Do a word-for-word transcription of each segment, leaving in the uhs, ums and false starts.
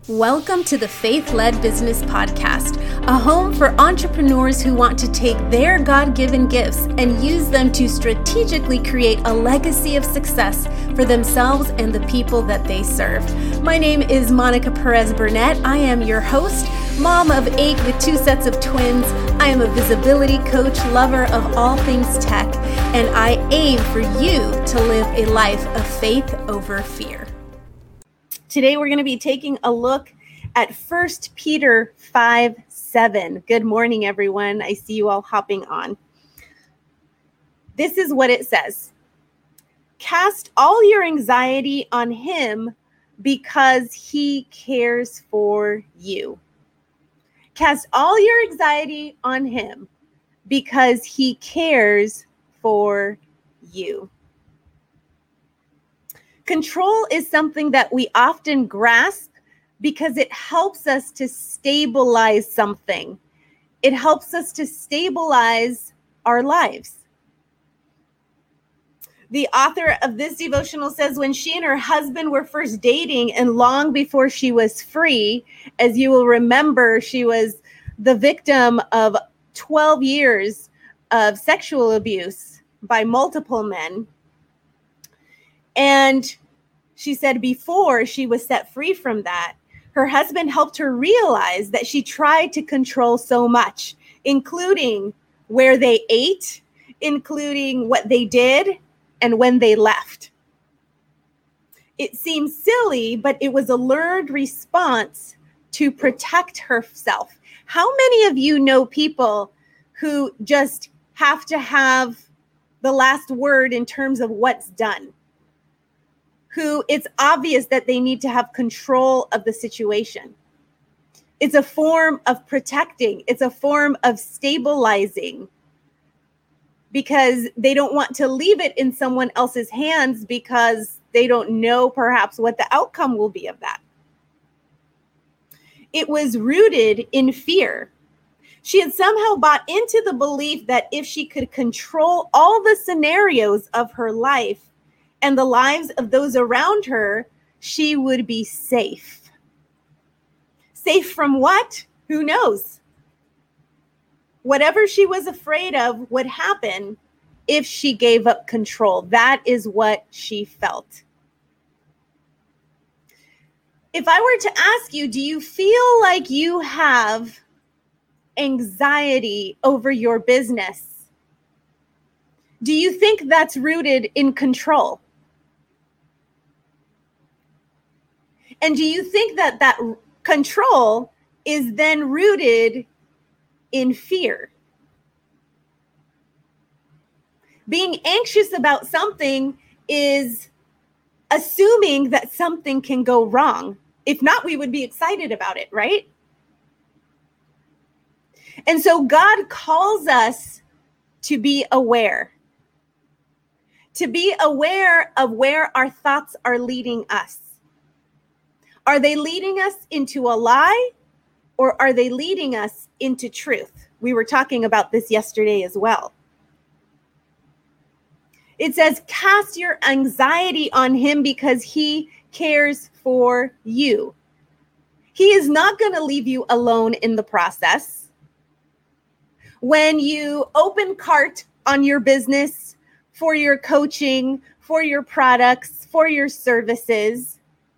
Welcome to the Faith-Led Business Podcast, a home for entrepreneurs who want to take their God-given gifts and use them to strategically create a legacy of success for themselves and the people that they serve. My name is Monica Perez Burnett. I am your host, mom of eight with two sets of twins. I am a visibility coach, lover of all things tech, and I aim for you to live a life of faith over fear. Today, we're going to be taking a look at First Peter five seven. Good morning, everyone. I see you all hopping on. This is what it says. Cast all your anxiety on him because he cares for you. Cast all your anxiety on him because he cares for you. Control is something that we often grasp because it helps us to stabilize something. It helps us to stabilize our lives. The author of this devotional says when she and her husband were first dating and long before she was free, as you will remember, she was the victim of twelve years of sexual abuse by multiple men. And she said before she was set free from that, her husband helped her realize that she tried to control so much, including where they ate, including what they did, and when they left. It seems silly, but it was a learned response to protect herself. How many of you know people who just have to have the last word in terms of what's done? Who it's obvious that they need to have control of the situation. It's a form of protecting. It's a form of stabilizing because they don't want to leave it in someone else's hands because they don't know perhaps what the outcome will be of that. It was rooted in fear. She had somehow bought into the belief that if she could control all the scenarios of her life, and the lives of those around her, she would be safe. Safe from what? Who knows? Whatever she was afraid of would happen if she gave up control. That is what she felt. If I were to ask you, do you feel like you have anxiety over your business? Do you think that's rooted in control? And do you think that that control is then rooted in fear? Being anxious about something is assuming that something can go wrong. If not, we would be excited about it, right? And so God calls us to be aware, to be aware of where our thoughts are leading us. Are they leading us into a lie or are they leading us into truth? We were talking about this yesterday as well. It says, cast your anxiety on him because he cares for you. He is not going to leave you alone in the process. When you open cart on your business for your coaching, for your products, for your services,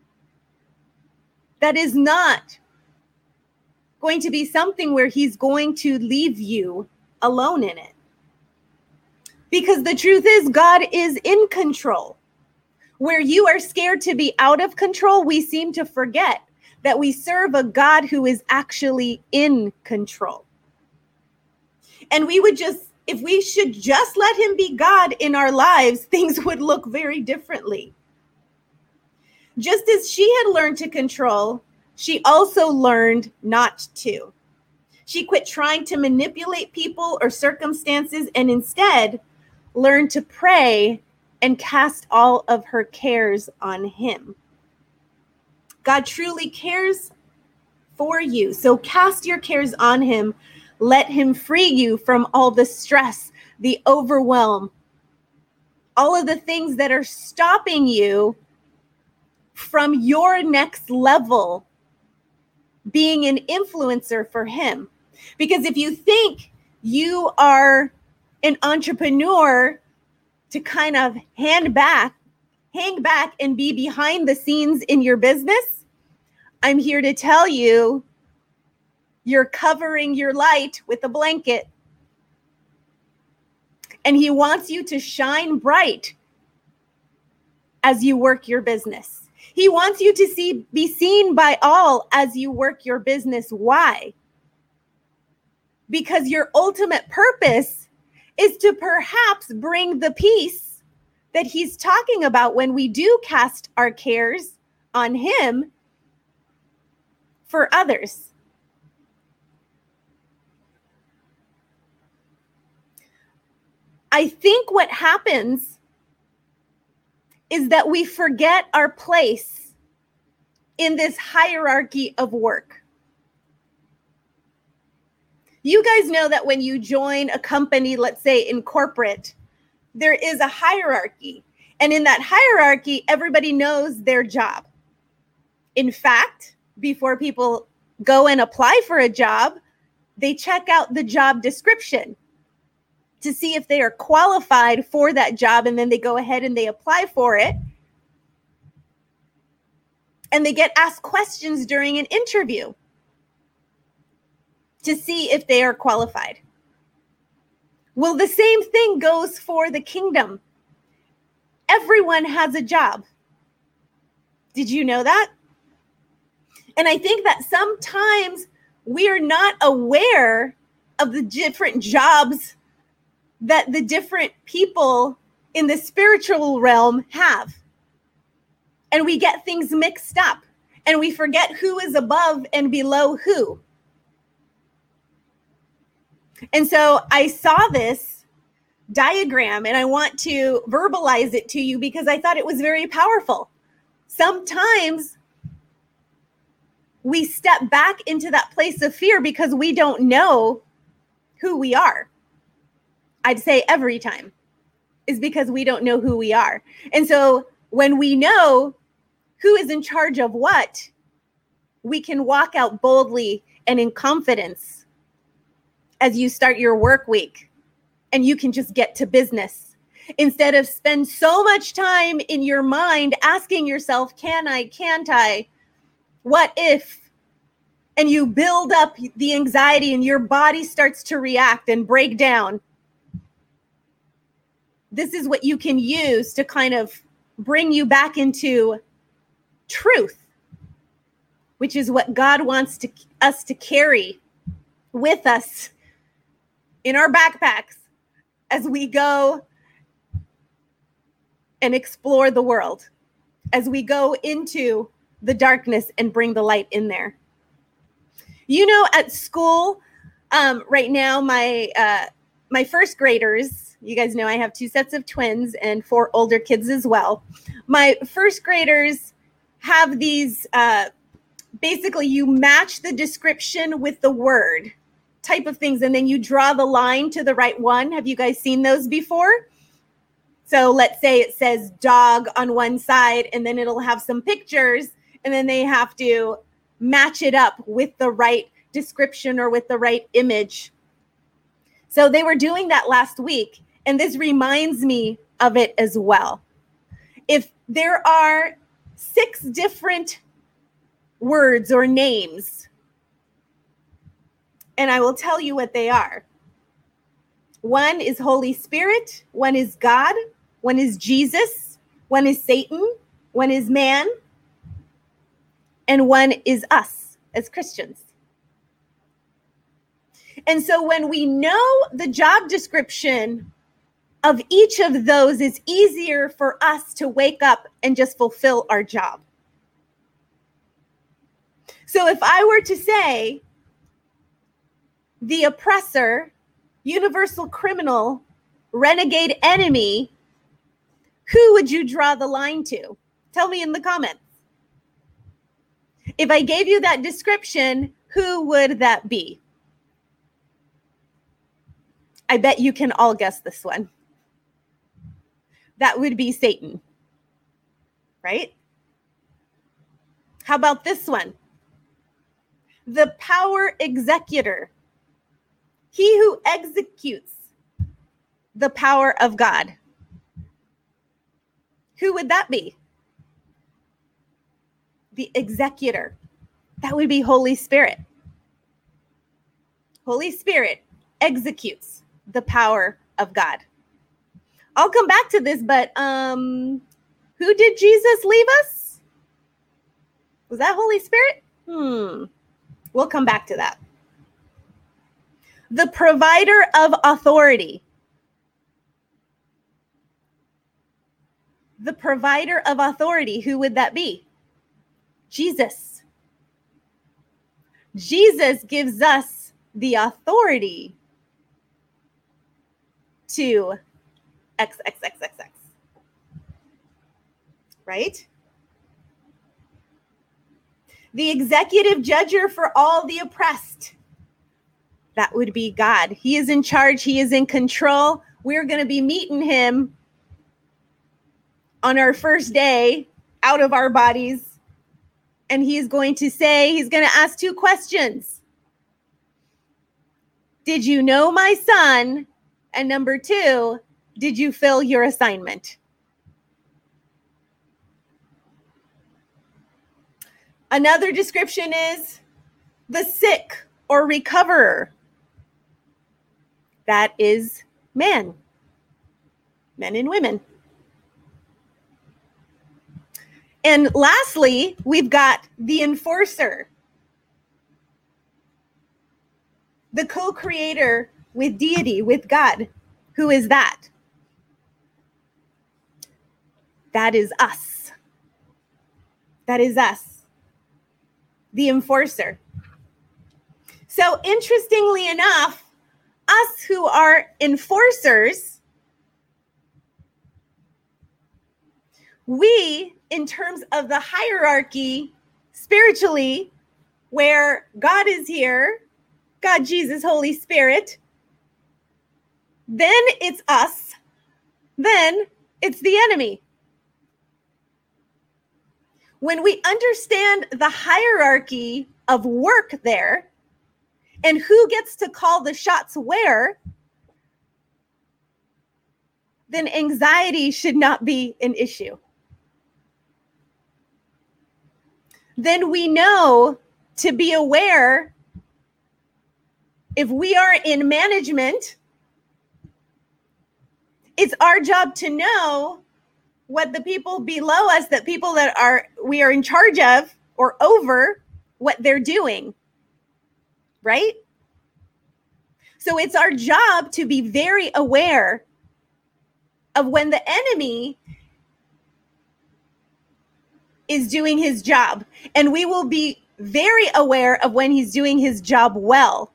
that is not going to be something where he's going to leave you alone in it. Because the truth is, God is in control. Where you are scared to be out of control, we seem to forget that we serve a God who is actually in control. And we would just, if we should just let him be God in our lives, things would look very differently. Just as she had learned to control, she also learned not to. She quit trying to manipulate people or circumstances and instead learned to pray and cast all of her cares on him. God truly cares for you. So cast your cares on him. Let him free you from all the stress, the overwhelm, all of the things that are stopping you from your next level being an influencer for him. Because if you think you are an entrepreneur to kind of hand back, hang back and be behind the scenes in your business, I'm here to tell you, you're covering your light with a blanket. And he wants you to shine bright as you work your business. He wants you to see, be seen by all as you work your business. Why? Because your ultimate purpose is to perhaps bring the peace that he's talking about when we do cast our cares on him for others. I think what happens is that we forget our place in this hierarchy of work. You guys know that when you join a company, let's say in corporate, there is a hierarchy. And in that hierarchy, everybody knows their job. In fact, before people go and apply for a job, they check out the job description to see if they are qualified for that job. And then they go ahead and they apply for it. And they get asked questions during an interview to see if they are qualified. Well, the same thing goes for the kingdom. Everyone has a job. Did you know that? And I think that sometimes we are not aware of the different jobs that the different people in the spiritual realm have. And we get things mixed up and we forget who is above and below who. And so I saw this diagram and I want to verbalize it to you because I thought it was very powerful. Sometimes we step back into that place of fear because we don't know who we are. I'd say every time is because we don't know who we are. And so when we know who is in charge of what, we can walk out boldly and in confidence as you start your work week and you can just get to business instead of spend so much time in your mind asking yourself, can I, can't I, what if? And you build up the anxiety and your body starts to react and break down. This is what you can use to kind of bring you back into truth, which is what God wants to, us to carry with us in our backpacks as we go and explore the world, as we go into the darkness and bring the light in there. You know, at school um, right now, my uh, my first graders, you guys know I have two sets of twins and four older kids as well. My first graders have these, uh, basically you match the description with the word type of things, and then you draw the line to the right one. Have you guys seen those before? So let's say it says dog on one side, and then it'll have some pictures, and then they have to match it up with the right description or with the right image. So they were doing that last week, and this reminds me of it as well. If there are six different words or names, and I will tell you what they are. One is Holy Spirit, one is God, one is Jesus, one is Satan, one is man, and one is us as Christians. And so when we know the job description of each of those, it's easier for us to wake up and just fulfill our job. So if I were to say the oppressor, universal criminal, renegade enemy, who would you draw the line to? Tell me in the comments. If I gave you that description, who would that be? I bet you can all guess this one. That would be Satan, right? How about this one? the power executor, he who executes the power of God. Who would that be? The executor. That would be Holy Spirit. Holy Spirit executes the power of God. I'll come back to this, but um, who did Jesus leave us? Was that Holy Spirit? Hmm. We'll come back to that. The provider of authority. The provider of authority. Who would that be? Jesus. Jesus gives us the authority to X, X, X, X, X. Right? The executive judger for all the oppressed. That would be God. He is in charge. He is in control. We're going to be meeting him on our first day out of our bodies. And he's going to say, he's going to ask two questions. Did you know my son? And number two, did you fill your assignment? Another description is the sick or recoverer. That is man, men and women. And lastly, we've got the enforcer, the co-creator with deity, with God. Who is that? That is us. That is us. The enforcer. So interestingly enough, us who are enforcers, we, in terms of the hierarchy, spiritually, where God is here, God, Jesus, Holy Spirit, then it's us, then it's the enemy. When we understand the hierarchy of work there and who gets to call the shots where, then anxiety should not be an issue. Then we know to be aware if we are in management, it's our job to know what the people below us, that people that are we are in charge of or over, what they're doing, right? So it's our job to be very aware of when the enemy is doing his job, and we will be very aware of when he's doing his job well,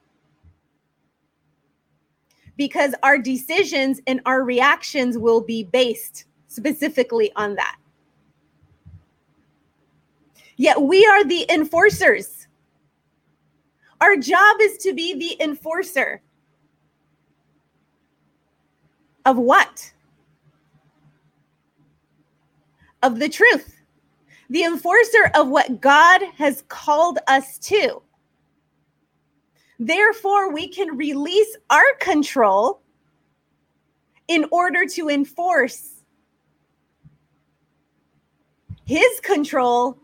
because our decisions and our reactions will be based specifically on that. Yet we are the enforcers. Our job is to be the enforcer of what? Of the truth. The enforcer of what God has called us to. Therefore, we can release our control in order to enforce his control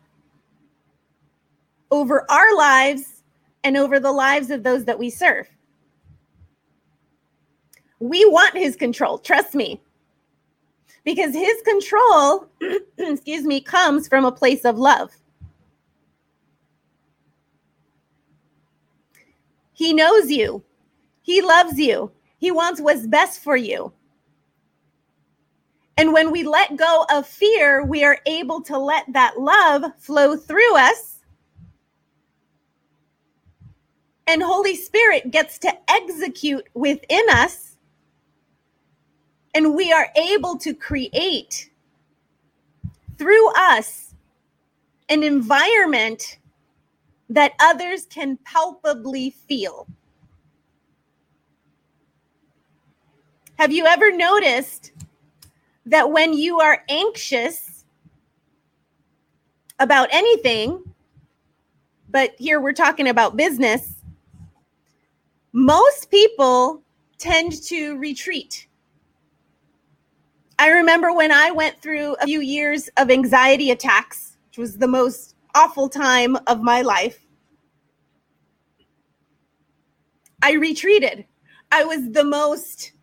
over our lives and over the lives of those that we serve. We want his control, trust me, because his control, excuse me, comes from a place of love. He knows you. He loves you. He wants what's best for you. And when we let go of fear, we are able to let that love flow through us. And Holy Spirit gets to execute within us. And we are able to create through us an environment that others can palpably feel. Have you ever noticed that when you are anxious about anything, but here we're talking about business. Most people tend to retreat. I remember when I went through a few years of anxiety attacks, which was the most awful time of my life. I retreated. I was the most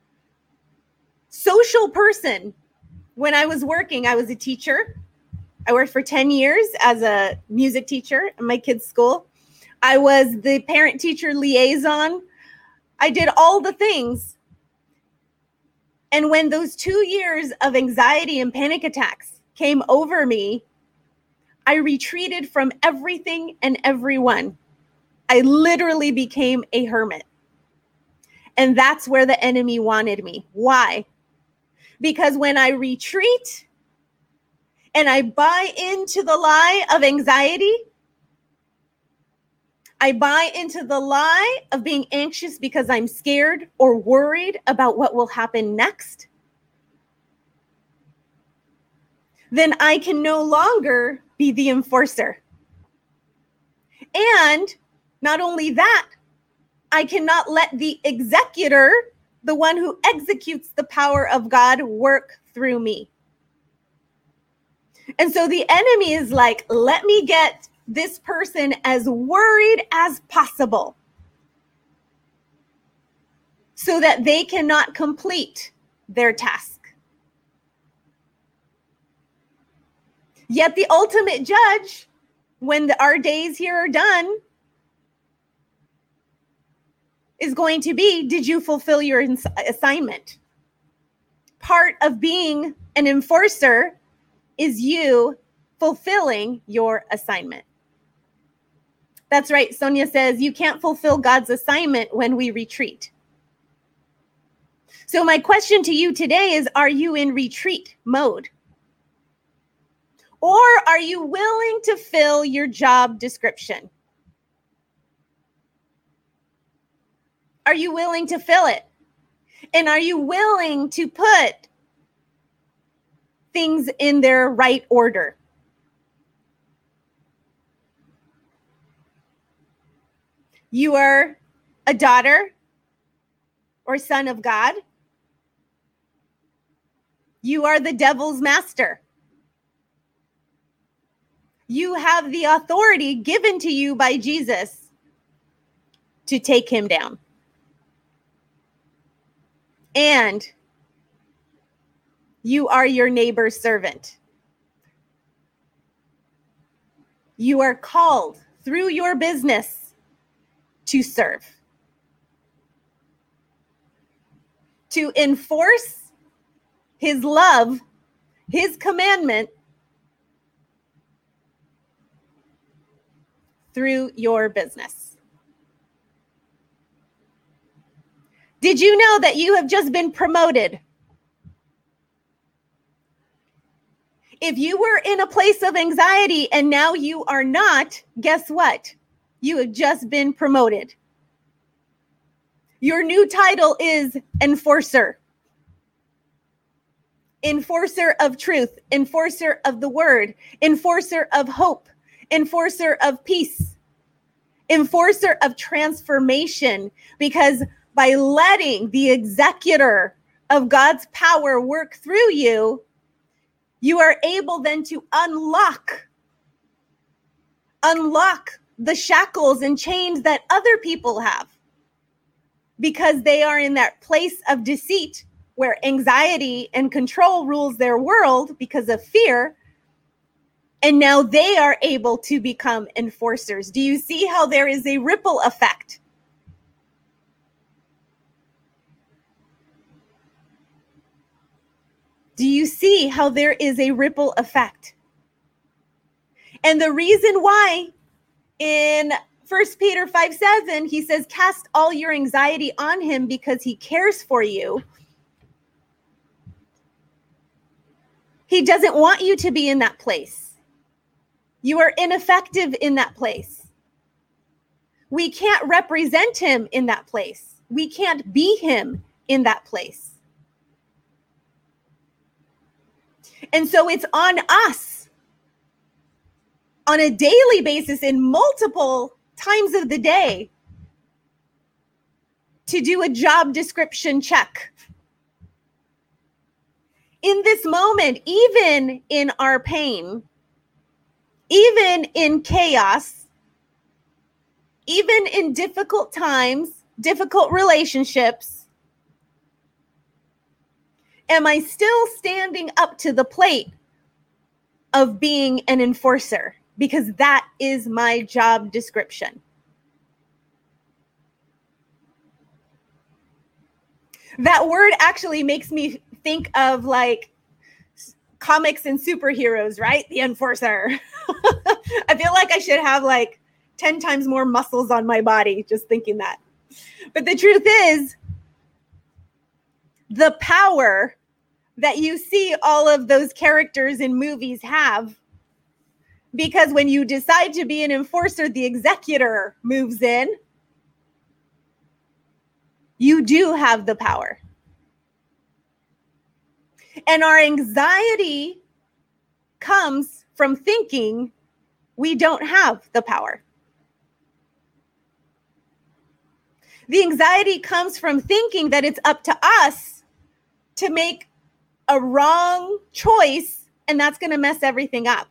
social person when I was working. I was a teacher. I worked for ten years as a music teacher at my kids' school. I was the parent-teacher liaison. I did all the things. And when those two years of anxiety and panic attacks came over me, I retreated from everything and everyone. I literally became a hermit. And that's where the enemy wanted me. Why? Because when I retreat and I buy into the lie of anxiety, I buy into the lie of being anxious because I'm scared or worried about what will happen next, then I can no longer be the enforcer. And not only that, I cannot let the executor, the one who executes the power of God, work through me. And so the enemy is like, let me get this person as worried as possible so that they cannot complete their task. Yet the ultimate judge, when the, our days here are done, is going to be, did you fulfill your ins- assignment? Part of being an enforcer is you fulfilling your assignment. That's right. Sonia says you can't fulfill God's assignment when we retreat. So my question to you today is, are you in retreat mode? Or are you willing to fill your job description? Are you willing to fill it? And are you willing to put things in their right order? You are a daughter or son of God. You are the devil's master. You have the authority given to you by Jesus to take him down. And you are your neighbor's servant. You are called through your business to serve, to enforce his love, his commandment through your business. Did you know that you have just been promoted? If you were in a place of anxiety and now you are not, guess what? You have just been promoted. Your new title is enforcer. Enforcer of truth, enforcer of the word, enforcer of hope, enforcer of peace, enforcer of transformation. Because by letting the executor of God's power work through you, you are able then to unlock, unlock the shackles and chains that other people have, because they are in that place of deceit where anxiety and control rules their world because of fear. And now they are able to become enforcers. Do you see how there is a ripple effect? Do you see how there is a ripple effect? And the reason why in First Peter five seven, he says, cast all your anxiety on him because he cares for you. He doesn't want you to be in that place. You are ineffective in that place. We can't represent him in that place. We can't be him in that place. And so it's on us on a daily basis in multiple times of the day to do a job description check. In this moment, even in our pain, even in chaos, even in difficult times, difficult relationships, am I still standing up to the plate of being an enforcer? Because that is my job description. That word actually makes me think of like comics and superheroes, right? The enforcer. I feel like I should have like ten times more muscles on my body just thinking that. But the truth is, the power that you see all of those characters in movies have, because when you decide to be an enforcer, the executor moves in. You do have the power. And our anxiety comes from thinking we don't have the power. The anxiety comes from thinking that it's up to us to make a wrong choice, and that's going to mess everything up.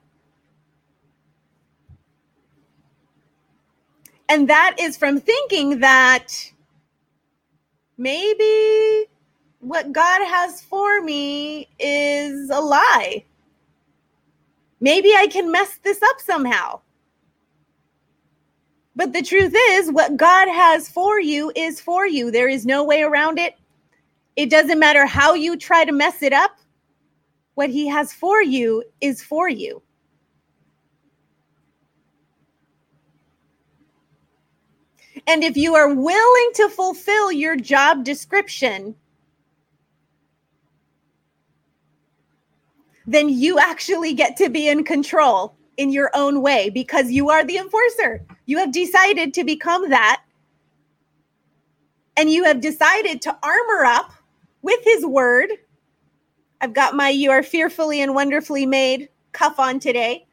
And that is from thinking that maybe what God has for me is a lie. Maybe I can mess this up somehow. But the truth is, what God has for you is for you. There is no way around it. It doesn't matter how you try to mess it up. What he has for you is for you. And if you are willing to fulfill your job description, then you actually get to be in control in your own way, because you are the enforcer. You have decided to become that. And you have decided to armor up with his word. I've got my "You are fearfully and wonderfully made" cuff on today.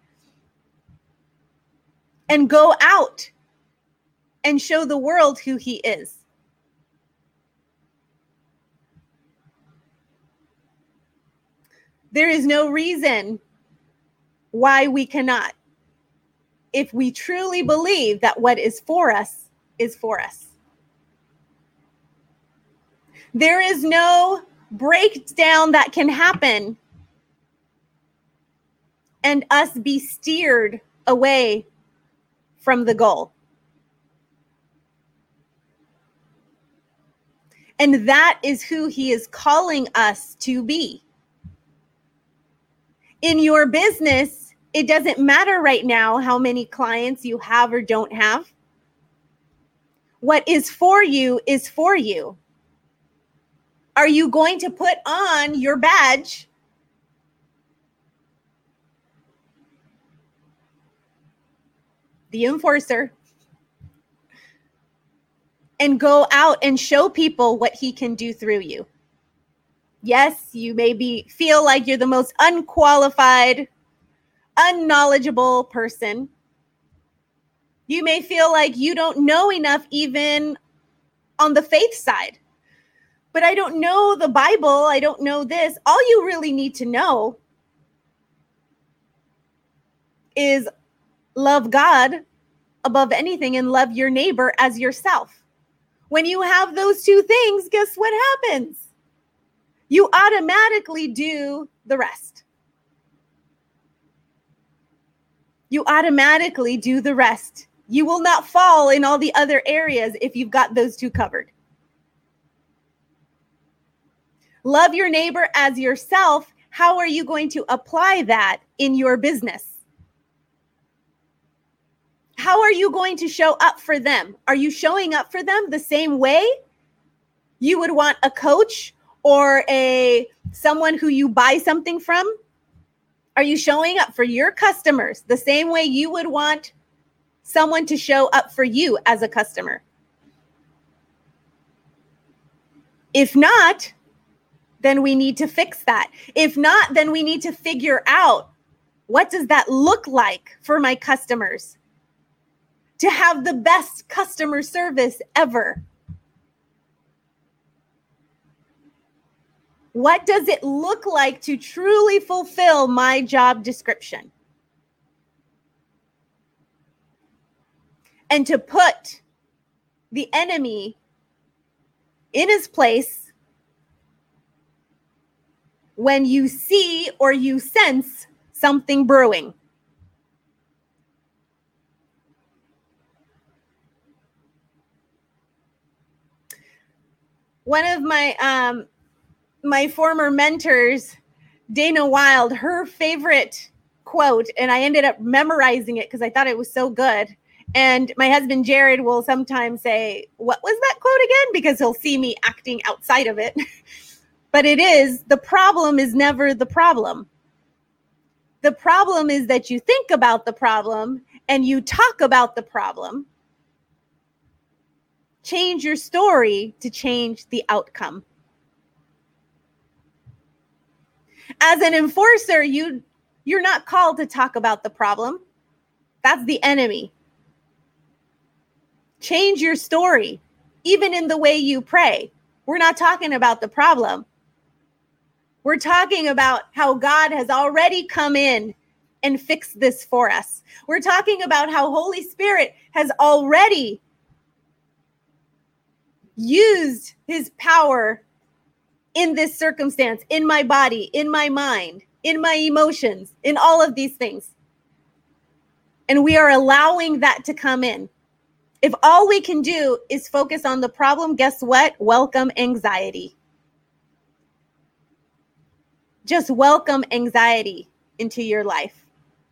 And go out and show the world who he is. There is no reason why we cannot, if we truly believe that what is for us is for us. There is no breakdown that can happen and us be steered away from the goal. And that is who he is calling us to be. In your business, it doesn't matter right now how many clients you have or don't have. What is for you is for you. Are you going to put on your badge the enforcer and go out and show people what he can do through you? Yes, you maybe feel like you're the most unqualified, unknowledgeable person. You may feel like you don't know enough even on the faith side. But I don't know the Bible. I don't know this. All you really need to know is love God above anything and love your neighbor as yourself. When you have those two things, guess what happens? You automatically do the rest. You automatically do the rest. You will not fall in all the other areas if you've got those two covered. Love your neighbor as yourself. How are you going to apply that in your business? How are you going to show up for them? Are you showing up for them the same way you would want a coach or a someone who you buy something from? Are you showing up for your customers the same way you would want someone to show up for you as a customer? If not, then we need to fix that. If not, then we need to figure out What does that look like for my customers? To have the best customer service ever. What does it look like to truly fulfill my job description? And to put the enemy in his place when you see or you sense something brewing. One of my um, my former mentors, Dana Wilde, her favorite quote, and I ended up memorizing it because I thought it was so good. And my husband, Jared, will sometimes say, what was that quote again? Because he'll see me acting outside of it. But it is, the problem is never the problem. The problem is that you think about the problem and you talk about the problem. Change your story to change the outcome. As an enforcer, you, you're not called to talk about the problem. That's the enemy. Change your story, even in the way you pray. We're not talking about the problem. We're talking about how God has already come in and fixed this for us. We're talking about how Holy Spirit has already used his power in this circumstance, in my body, in my mind, in my emotions, in all of these things. And we are allowing that to come in. If all we can do is focus on the problem, guess what? Welcome anxiety. Just welcome anxiety into your life.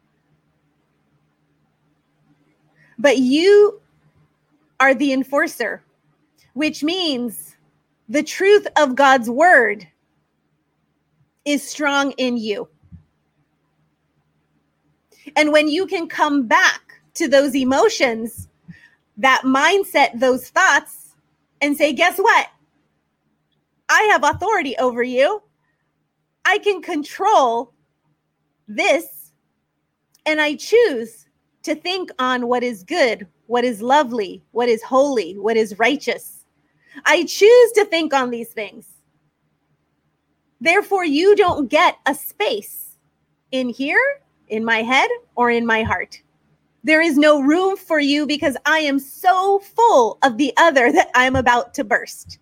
But you are the enforcer, which means the truth of God's word is strong in you. And when you can come back to those emotions, that mindset, those thoughts, and say, guess what? I have authority over you. I can control this, and I choose to think on what is good, what is lovely, what is holy, what is righteous. I choose to think on these things. Therefore, you don't get a space in here, in my head, or in my heart. There is no room for you because I am so full of the other that I'm about to burst.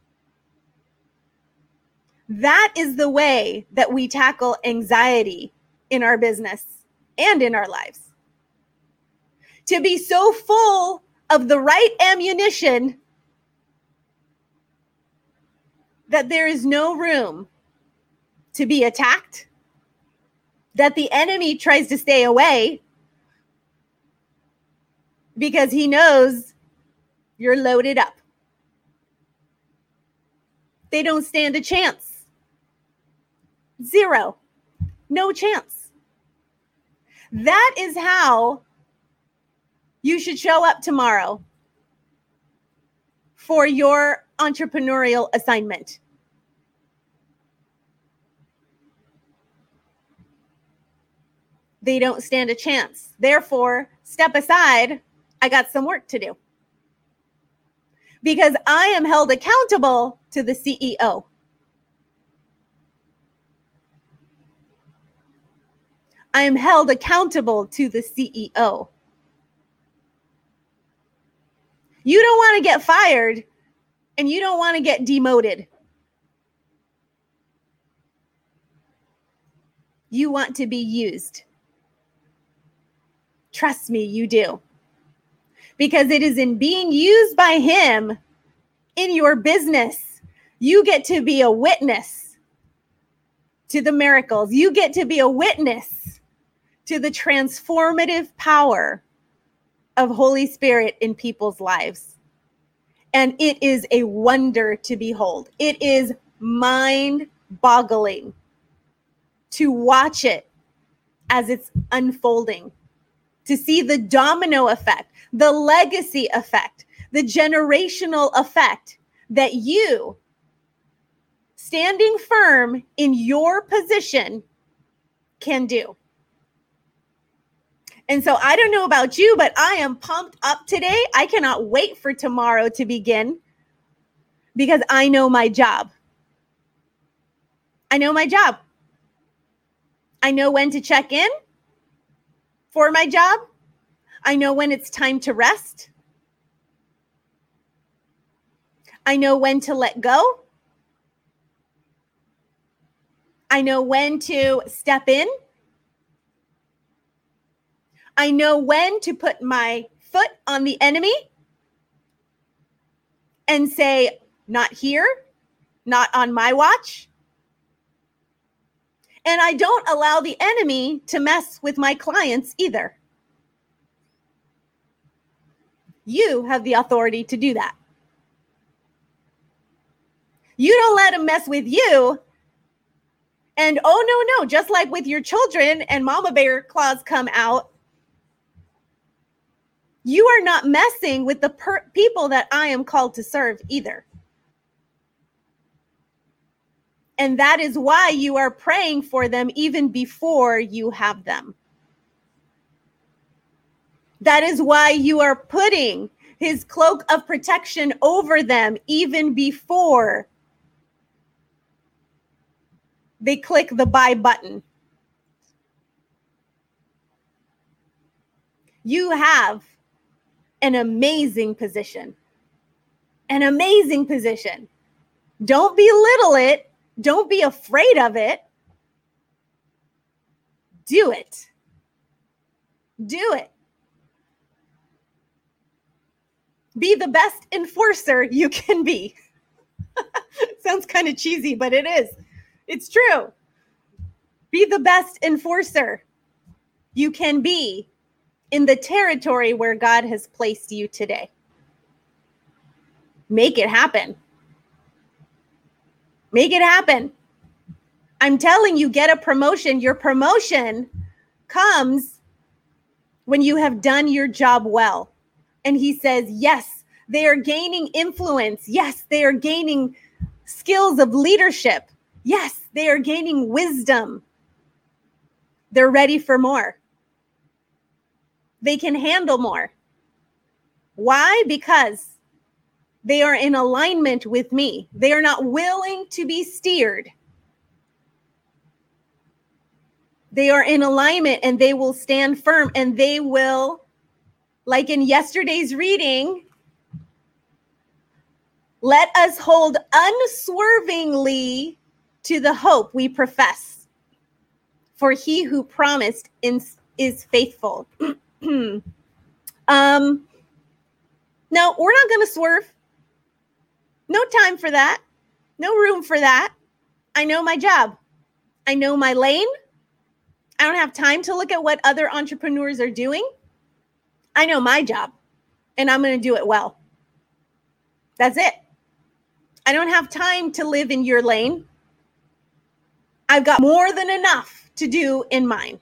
That is the way that we tackle anxiety in our business and in our lives. To be so full of the right ammunition that there is no room to be attacked, that the enemy tries to stay away because he knows you're loaded up. They don't stand a chance. Zero. No chance. That is how you should show up tomorrow for your entrepreneurial assignment. They don't stand a chance. Therefore, step aside. I got some work to do. Because I am held accountable to the C E O. I am held accountable to the C E O. You don't want to get fired and you don't want to get demoted. You want to be used. Trust me, you do. Because it is in being used by him in your business, you get to be a witness to the miracles. You get to be a witness to the transformative power of Holy Spirit in people's lives. And it is a wonder to behold. It is mind-boggling to watch it as it's unfolding, to see the domino effect, the legacy effect, the generational effect that you, standing firm in your position, can do. And so I don't know about you, but I am pumped up today. I cannot wait for tomorrow to begin because I know my job. I know my job. I know when to check in for my job. I know when it's time to rest. I know when to let go. I know when to step in. I know when to put my foot on the enemy and say, not here, not on my watch. And I don't allow the enemy to mess with my clients either. You have the authority to do that. You don't let him mess with you. And oh, no, no, just like with your children and mama bear claws come out, you are not messing with the per- people that I am called to serve either. And that is why you are praying for them even before you have them. That is why you are putting his cloak of protection over them even before they click the buy button. You have an amazing position. An amazing position. Don't belittle it. Don't be afraid of it. Do it. Do it. Be the best enforcer you can be. Sounds kind of cheesy, but it is. It's true. Be the best enforcer you can be in the territory where God has placed you today. Make it happen. Make it happen. I'm telling you, get a promotion. Your promotion comes when you have done your job well. And he says, yes, they are gaining influence. Yes, they are gaining skills of leadership. Yes, they are gaining wisdom. They're ready for more. They can handle more. Why? Because they are in alignment with me. They are not willing to be steered. They are in alignment and they will stand firm and they will, like in yesterday's reading, let us hold unswervingly to the hope we profess. For he who promised in, is faithful. um, no, we're not going to swerve. No time for that. No room for that. I know my job. I know my lane. I don't have time to look at what other entrepreneurs are doing. I know my job, and I'm going to do it well. That's it. I don't have time to live in your lane. I've got more than enough to do in mine.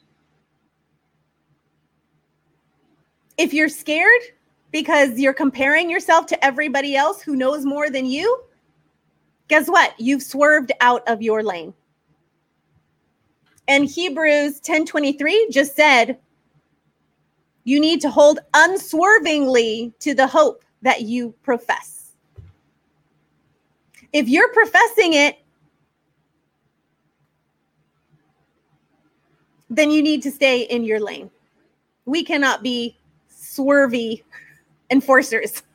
If you're scared because you're comparing yourself to everybody else who knows more than you, guess what? You've swerved out of your lane. And Hebrews ten twenty-three just said, you need to hold unswervingly to the hope that you profess. If you're professing it, then you need to stay in your lane. We cannot be swervy enforcers.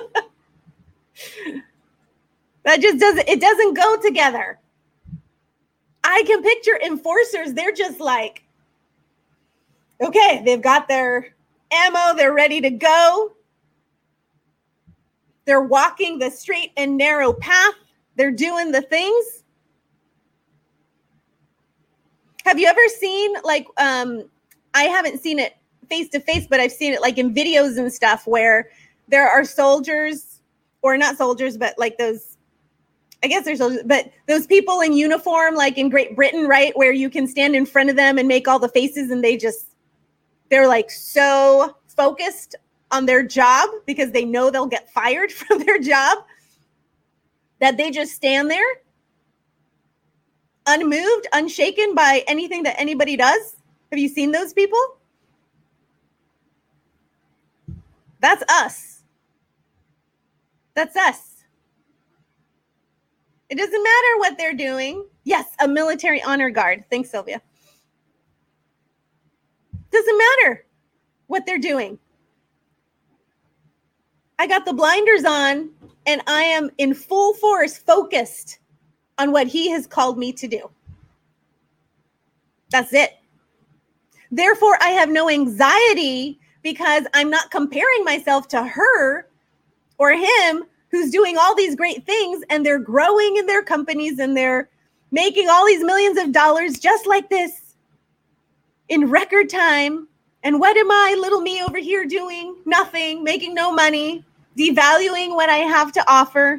That just doesn't, it doesn't go together. I can picture enforcers. They're just like, okay, they've got their ammo. They're ready to go. They're walking the straight and narrow path. They're doing the things. Have you ever seen, like, um, I haven't seen it face to face, but I've seen it like in videos and stuff where there are soldiers, or not soldiers, but like those, I guess there's soldiers, but those people in uniform, like in Great Britain, right? Where you can stand in front of them and make all the faces and they just, they're like so focused on their job because they know they'll get fired from their job that they just stand there unmoved, unshaken by anything that anybody does. Have you seen those people? That's us. That's us. It doesn't matter what they're doing. Yes, a military honor guard. Thanks, Sylvia. Doesn't matter what they're doing. I got the blinders on and I am in full force focused on what he has called me to do. That's it. Therefore, I have no anxiety because I'm not comparing myself to her or him who's doing all these great things and they're growing in their companies and they're making all these millions of dollars just like this in record time. And what am I, little me over here doing? Nothing, making no money, devaluing what I have to offer,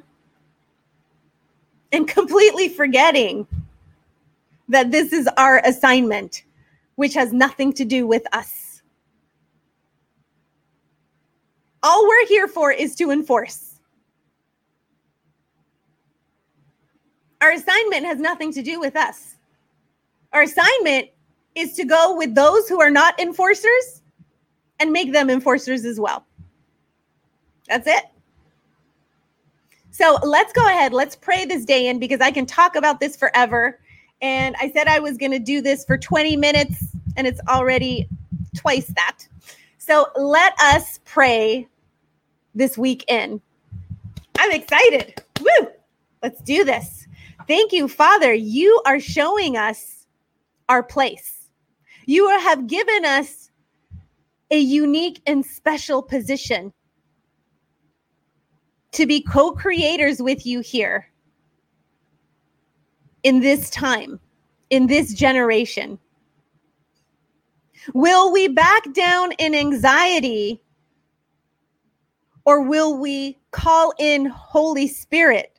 and completely forgetting that this is our assignment, which has nothing to do with us. All we're here for is to enforce. Our assignment has nothing to do with us. Our assignment is to go with those who are not enforcers and make them enforcers as well. That's it. So let's go ahead. Let's pray this day in because I can talk about this forever. And I said I was going to do this for twenty minutes and it's already twice that. So let us pray this week in. I'm excited. Woo! Let's do this. Thank you, Father. You are showing us our place. You have given us a unique and special position to be co-creators with you here in this time, in this generation. Will we back down in anxiety or will we call in Holy Spirit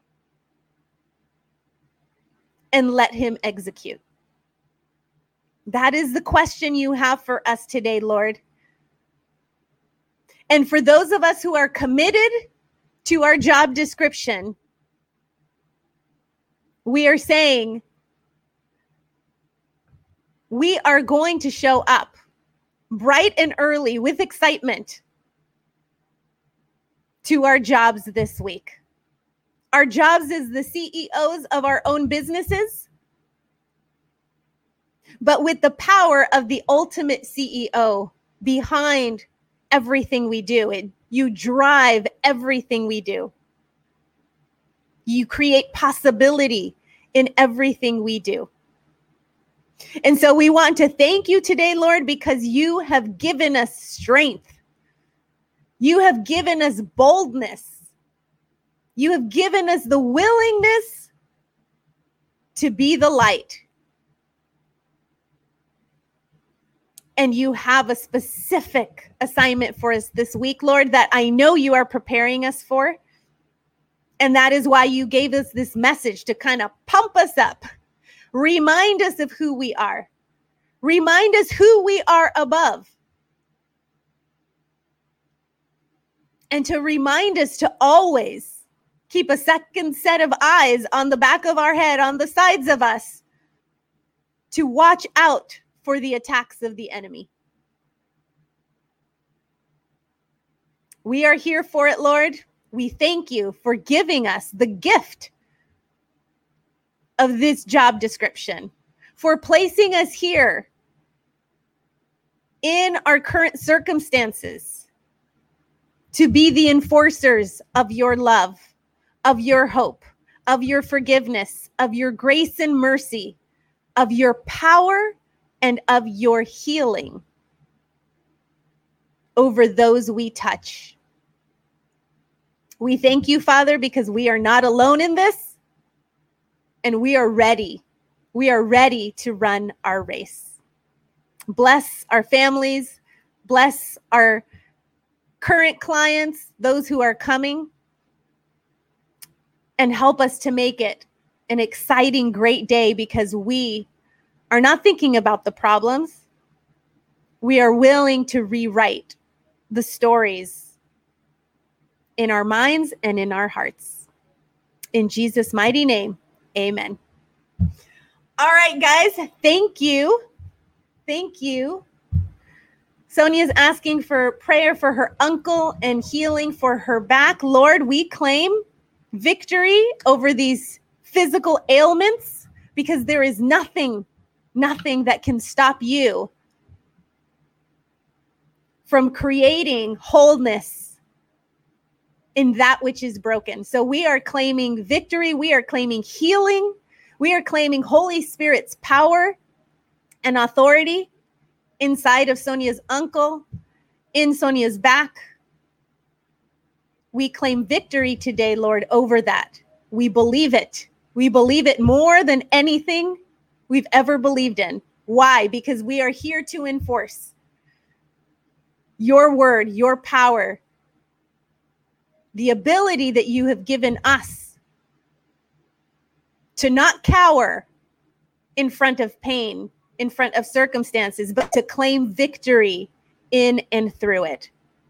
and let him execute? That is the question you have for us today, Lord. And for those of us who are committed to our job description, we are saying we are going to show up bright and early with excitement to our jobs this week. Our jobs as the C E Os of our own businesses, but with the power of the ultimate C E O behind everything we do. It, you drive everything we do. You create possibility in everything we do. And so we want to thank you today, Lord, because you have given us strength. You have given us boldness. You have given us the willingness to be the light. And you have a specific assignment for us this week, Lord, that I know you are preparing us for. And that is why you gave us this message to kind of pump us up, remind us of who we are, remind us who we are above, and to remind us to always keep a second set of eyes on the back of our head, on the sides of us, to watch out for the attacks of the enemy. We are here for it, Lord. We thank you for giving us the gift of this job description, for placing us here in our current circumstances to be the enforcers of your love, of your hope, of your forgiveness, of your grace and mercy, of your power and of your healing over those we touch. We thank you, Father, because we are not alone in this, and we are ready. We are ready to run our race. Bless our families, bless our current clients, those who are coming, and help us to make it an exciting, great day because we are not thinking about the problems. We are willing to rewrite the stories in our minds and in our hearts. In Jesus' mighty name, amen. All right, guys, thank you. Thank you Sonia's asking for prayer for her uncle and healing for her back. Lord, we claim victory over these physical ailments because there is nothing, nothing that can stop you from creating wholeness in that which is broken. So we are claiming victory. We are claiming healing. We are claiming Holy Spirit's power and authority inside of Sonia's uncle, in Sonia's back. We claim victory today, Lord, over that. We believe it. We believe it more than anything we've ever believed in. Why? Because we are here to enforce your word, your power, the ability that you have given us to not cower in front of pain, in front of circumstances, but to claim victory in and through it.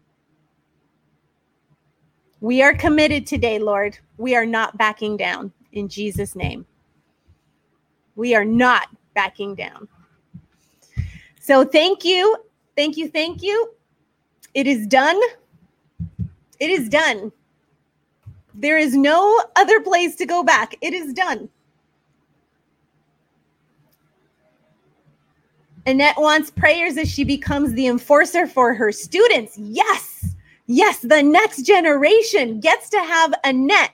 We are committed today, Lord. We are not backing down in Jesus' name. We are not backing down. So thank you. Thank you. Thank you. It is done. It is done. There is no other place to go back. It is done. Annette wants prayers as she becomes the enforcer for her students. Yes. Yes. The next generation gets to have Annette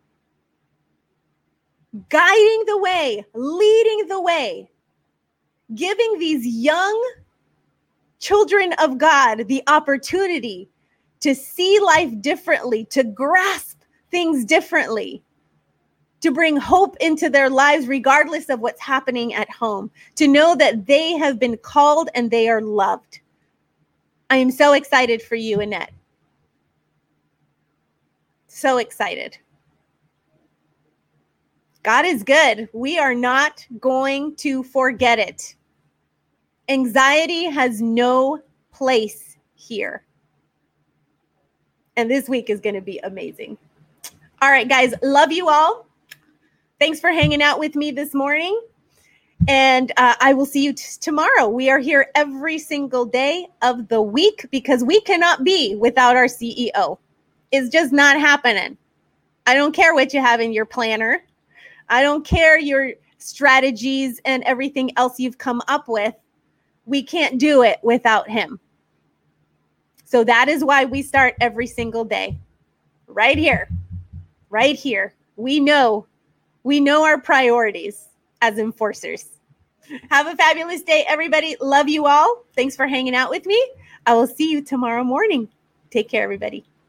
guiding the way, leading the way, giving these young children of God the opportunity to see life differently, to grasp things differently, to bring hope into their lives, regardless of what's happening at home, to know that they have been called and they are loved. I am so excited for you, Annette. So excited. God is good. We are not going to forget it. Anxiety has no place here. And this week is going to be amazing. All right, guys, love you all. Thanks for hanging out with me this morning. And uh, I will see you t- tomorrow. We are here every single day of the week because we cannot be without our C E O. It's just not happening. I don't care what you have in your planner. I don't care your strategies and everything else you've come up with. We can't do it without him. So that is why we start every single day. Right here. Right here. We know, we know our priorities as enforcers. Have a fabulous day, everybody. Love you all. Thanks for hanging out with me. I will see you tomorrow morning. Take care, everybody.